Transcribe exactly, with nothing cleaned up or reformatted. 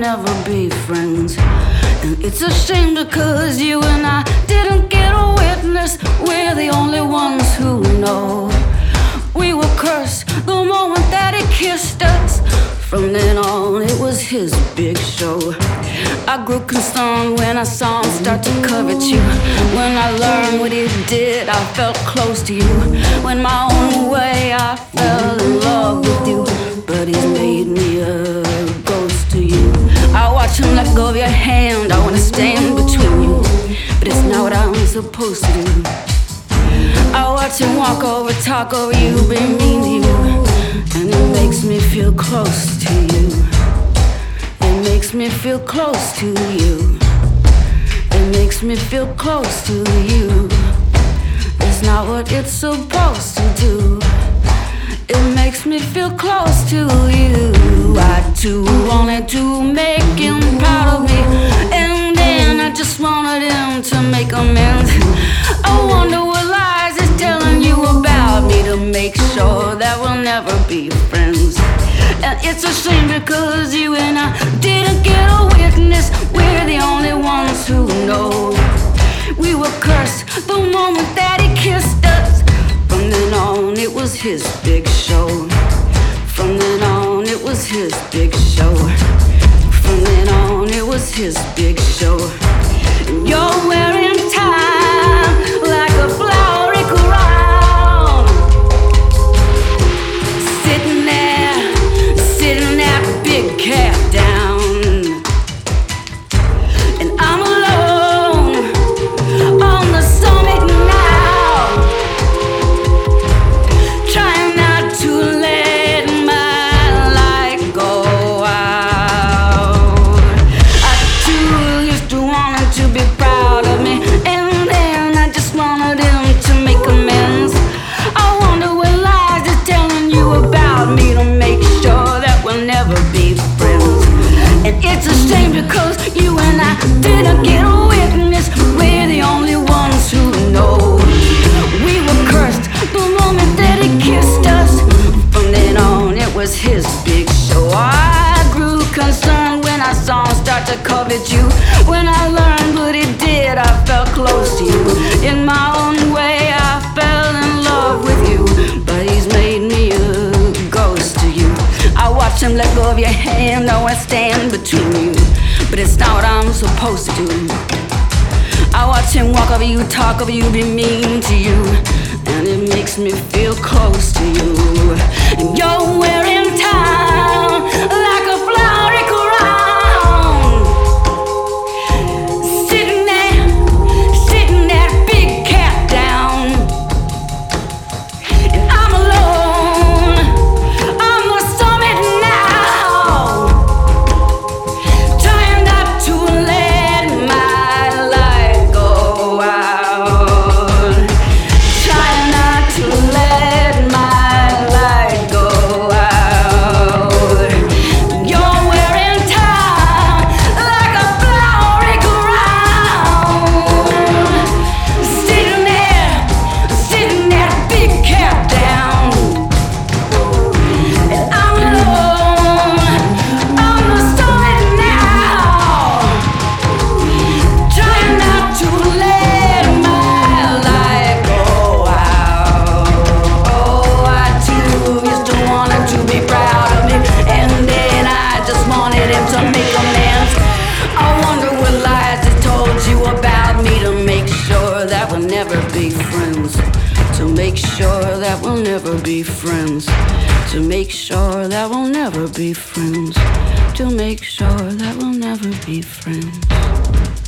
never be friends. And it's a shame because you and I didn't get a witness. We're the only ones who know. We were cursed the moment that he kissed us. From then on, it was his big show. I grew concerned when I saw him start to covet you. When I learned what he did, I felt close to you. Went my own way, I fell in love with you. But he's made me a ghost to you. I watch him let go of your hand, I wanna stand between you. But it's not what I'm supposed to do. I watch him walk over, talk over you, be mean to you. And it makes me feel close to you. It makes me feel close to you. It makes me feel close to you. It's not what it's supposed to do. It makes me feel close to you. I too wanted to make him proud of me, and then I just wanted him to make amends. I wonder what lies he's telling you about me to make sure that we'll never be friends. And it's a shame because you and I didn't get a witness. We're the only ones who know. We were cursed the moment that he kissed us. From then on, it was his big show. From then on, it was his big show. From then on, it was his big show. And you're wearing time like a flowery crown. Sitting there, sitting that big cat down. And I'm alone on the summit now, trying not to let my light go out. I too used to want him to be proud of me, and then I just wanted him to make amends. I wonder what lies he's telling you about me to make sure that we'll never be friends. And it's a shame because you and I didn't get a witness. We're the only ones who know. We were cursed the moment that he kissed us. From then on, it was his big show. I grew concerned when I saw him start to covet you. When I learned what he did, I felt close to you. In my own way, I fell in love with you. But he's made me a ghost to you. I watch him let go of your hand, I wanna stand between you. But it's not what I'm supposed to do. I watch him walk over you, talk over you, be mean to you. And it makes me feel close to you. And you're wearing time like a flowery crown. Sitting there, sitting that big cat down. And I'm alone on the summit now, trying not to let my light go out. Trying not to let my light go out. You're wearing time like a flowery crown. Sitting there, sitting that big cat down. And I'm alone on the summit now, trying not to let my light go out. Oh, I too used to want him to be proud of me, and then I just wanted him to make amends. I wonder what lies he told you about me to make sure that we'll never be friends. To make sure that we'll never be friends. To make sure that we'll never be friends. To make sure that we'll never be friends.